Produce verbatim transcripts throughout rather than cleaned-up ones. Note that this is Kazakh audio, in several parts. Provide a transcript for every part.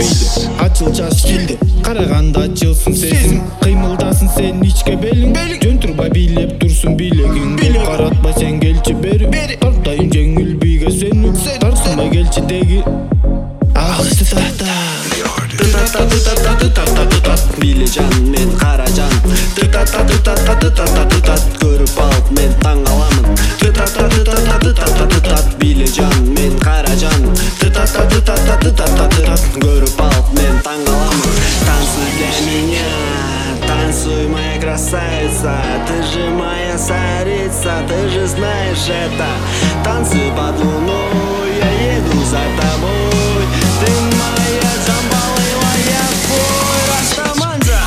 келдим ачыл жаш келди караганда ачылсын сезим кыймылдасын сен ичке белиң жөн турбай бийлеп турсун бийлегиң каратпа сен келчи бери тартайын жеңил бийге сени тартынбай келчи деги агысты тарта Биле жан мен кара жан көрүп алып мен таң каламын Биле жан мен кара жан көрүп алып мен таң каламын Танцуй для меня, танцуй, моя красавица, ты же моя царица, ты же знаешь это. Танцуй под луной, я еду за тобой, ты моя Джамбалыла, я твой Растаманджа.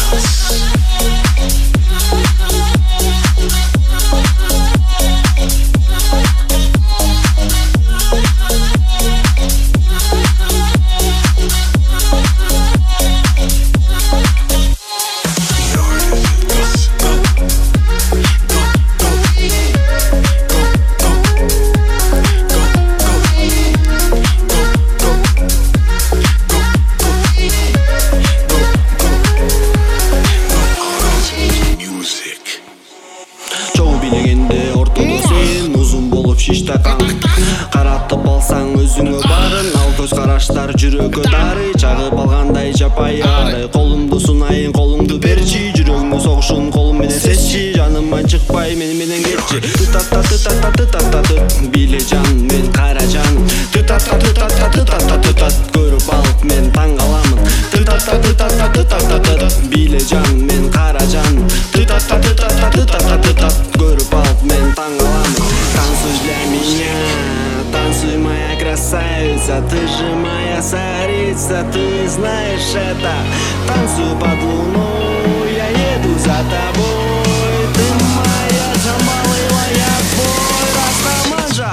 Билегенде ортодо сен узун болуп шиш такан каратып алсаң өзүңө барын ал көз караштар жүрөккө дары чагып алгандай жапайы ары колумду сунайын колуңду берчи жүрөгүңдүн согушун колум менен сезчи жаныман чыкпай мени менен кетчи тытата тытата тытата тыт биле жан мен кара жан тытата тытата тытата тытат көрүп алып мен таң каламын тытата тытата тытата тыт биле жан мен кара жан тытата тытата тытата тытат көрүп алып мен таң каламын Танцуй для меня, танцуй, моя красавица, ты же моя царица, ты знаешь это. Танцуй под луной, я еду за тобой, ты моя Джамбалыла, я твой Растаманджа.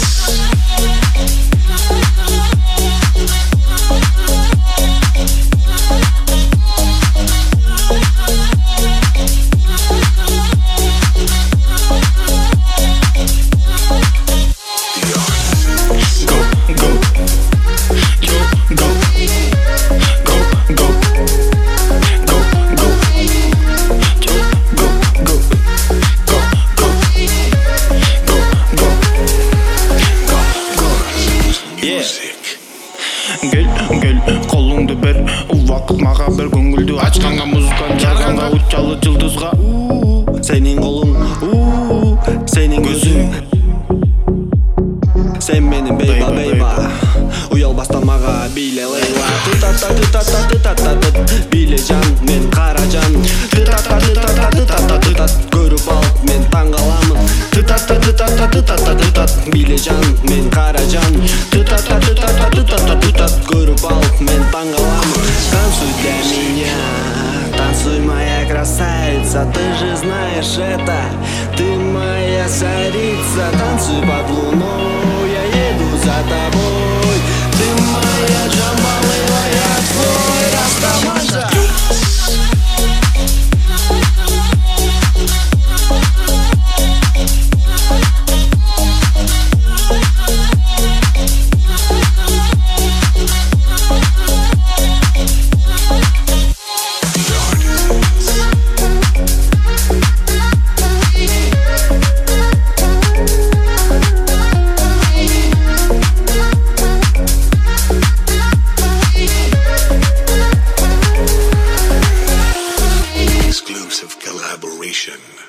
Гел, гел, колуңду бер, убакыт мага бер көңүлдү ачканга музыканы жарганга учалы жылдызга Сенин колуң, сенин көзүң, сен менин бейба бейба уялбастан мага биле лейла тытата тытата тытата тыт биле жан мен кара жан тытата тытата тытата тытат көрүп алып мен таң каламын тытата тытата тытата тытат биле жан мен кара жан тытата тытата тытата тытат көрүп алып мен таң каламын Танцуй для меня, танцуй, моя красавица, ты же знаешь это. Ты моя царица, танцуй под луной, я еду за тобой, ты моя Джамбалыла, я твой Растаманджа. Exclusive collaboration.